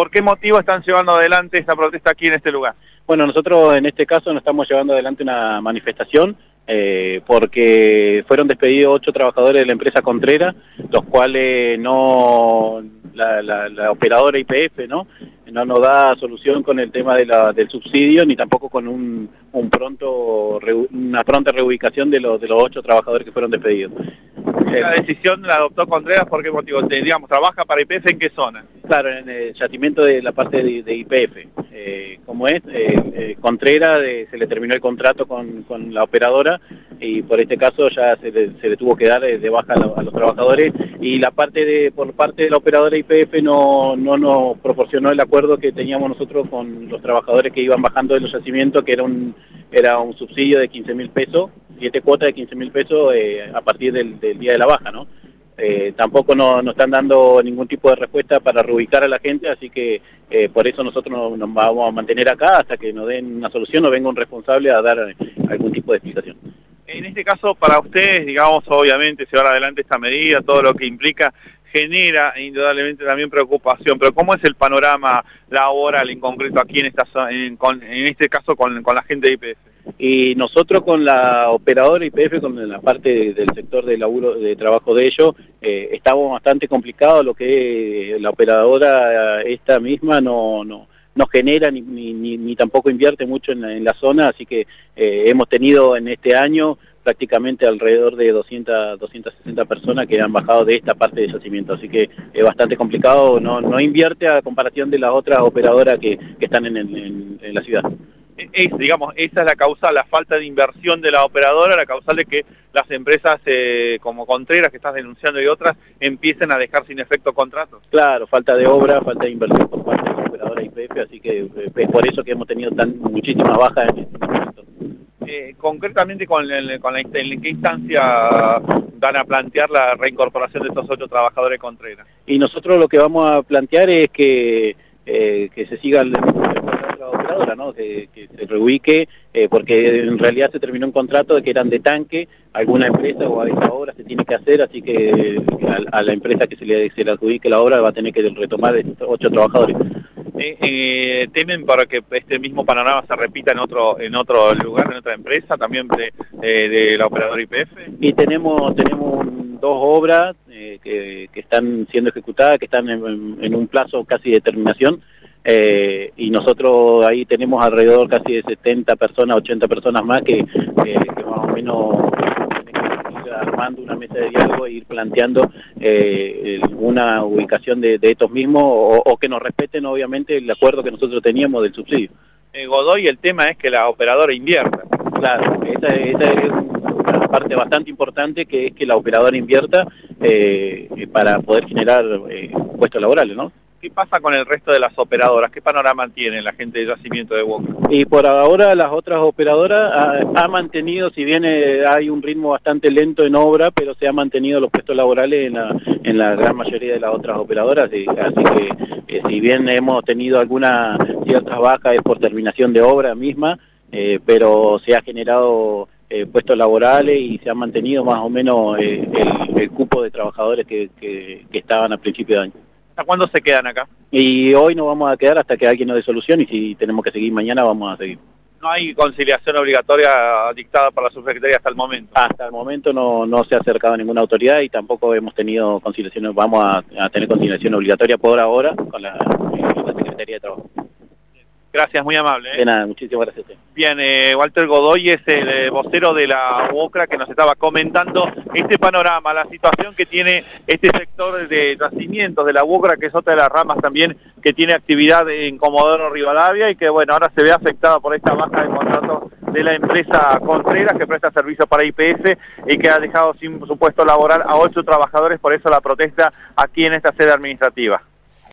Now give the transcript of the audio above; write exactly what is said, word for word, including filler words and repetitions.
¿por qué motivo están llevando adelante esta protesta aquí en este lugar? Bueno, nosotros en este caso nos estamos llevando adelante una manifestación eh, porque fueron despedidos ocho trabajadores de la empresa Contreras, los cuales no, la, la, la operadora Y P F no, no nos da solución con el tema de la, del subsidio, ni tampoco con un, un pronto, una pronta reubicación de los, de los ocho trabajadores que fueron despedidos. ¿La decisión la adoptó Contreras por qué motivo? Digamos, ¿trabaja para Y P F en qué zona? Claro, en el yacimiento de la parte de, de Y P F. Eh, como es, eh, eh, Contreras eh, se le terminó el contrato con, con la operadora y por este caso ya se le, se le tuvo que dar de baja a, lo, a los trabajadores, y la parte de por parte de la operadora Y P F no, no nos proporcionó el acuerdo que teníamos nosotros con los trabajadores que iban bajando de los yacimientos, que era un, era un subsidio de quince mil pesos, siete cuotas de quince mil pesos eh, a partir del, del día de la baja, ¿no? Eh, tampoco nos no están dando ningún tipo de respuesta para reubicar a la gente, así que eh, por eso nosotros nos, nos vamos a mantener acá hasta que nos den una solución o venga un responsable a dar algún tipo de explicación. En este caso, para ustedes, digamos, obviamente llevar adelante esta medida, todo lo que implica, genera indudablemente también preocupación, pero ¿cómo es el panorama laboral en concreto aquí en, esta, en, con, en este caso con, con la gente de Y P F? Y nosotros con la operadora Y P F, con la parte de, del sector de laburo, de trabajo de ellos, eh, estamos bastante complicados. Lo que la operadora esta misma no, no, no genera ni, ni, ni tampoco invierte mucho en la, en la zona, así que eh, hemos tenido en este año prácticamente alrededor de doscientas, doscientas sesenta personas que han bajado de esta parte de yacimiento, así que es bastante complicado, no, no invierte a comparación de las otras operadoras que, que están en, en, en la ciudad. Es, digamos, esa es la causa, la falta de inversión de la operadora, la causal de que las empresas eh, como Contreras, que estás denunciando, y otras, empiecen a dejar sin efecto contratos. Claro, falta de obra, falta de inversión por parte de la operadora Y P F, así que eh, es por eso que hemos tenido tan muchísimas bajas en este momento. Eh, concretamente, con, el, con la, ¿en qué instancia van a plantear la reincorporación de estos ocho trabajadores de Contreras? Y nosotros lo que vamos a plantear es que, eh, que se siga el, la operadora, ¿no? que, que se reubique, eh, porque en realidad se terminó un contrato de que eran de tanque, alguna empresa o a esta obra se tiene que hacer, así que a, a la empresa que se le, se le adjudique la obra va a tener que retomar estos ocho trabajadores. Eh, eh, ¿Temen para que este mismo panorama se repita en otro en otro lugar, en otra empresa, también de, eh, de la operadora Y P F? Y tenemos tenemos dos obras eh, que, que están siendo ejecutadas, que están en, en un plazo casi de terminación, eh, y nosotros ahí tenemos alrededor casi de setenta personas, ochenta personas más que, que, que más o menos ir armando una mesa de diálogo e ir planteando eh, una ubicación de, de estos mismos, o, o que nos respeten obviamente el acuerdo que nosotros teníamos del subsidio. Eh, Godoy, el tema es que la operadora invierta. Claro, esa, esa es una parte bastante importante, que es que la operadora invierta eh, para poder generar eh, puestos laborales, ¿no? ¿Qué pasa con el resto de las operadoras? ¿Qué panorama tiene la gente de yacimiento de Boca? Y por ahora las otras operadoras ha, ha mantenido, si bien eh, hay un ritmo bastante lento en obra, pero se han mantenido los puestos laborales en la, en la gran mayoría de las otras operadoras, y, así que eh, si bien hemos tenido algunas ciertas bajas es por terminación de obra misma, eh, pero se ha generado eh, puestos laborales y se ha mantenido más o menos eh, el, el cupo de trabajadores que, que, que estaban a principio de año. ¿Hasta cuándo se quedan acá? Y hoy nos vamos a quedar hasta que alguien nos dé solución, y si tenemos que seguir mañana vamos a seguir. ¿No hay conciliación obligatoria dictada por la subsecretaría hasta el momento? Hasta el momento no, no se ha acercado ninguna autoridad y tampoco hemos tenido conciliación, vamos a, a tener conciliación obligatoria por ahora con la, la Secretaría de Trabajo. Gracias, muy amable. ¿eh? De nada, muchísimas gracias. Bien, eh, Walter Godoy es el eh, vocero de la UOCRA, que nos estaba comentando este panorama, la situación que tiene este sector de yacimientos de la UOCRA, que es otra de las ramas también que tiene actividad en Comodoro Rivadavia, y que bueno, ahora se ve afectada por esta baja de contrato de la empresa Contreras, que presta servicio para Y P F y que ha dejado sin su puesto laboral a ocho trabajadores. Por eso la protesta aquí en esta sede administrativa.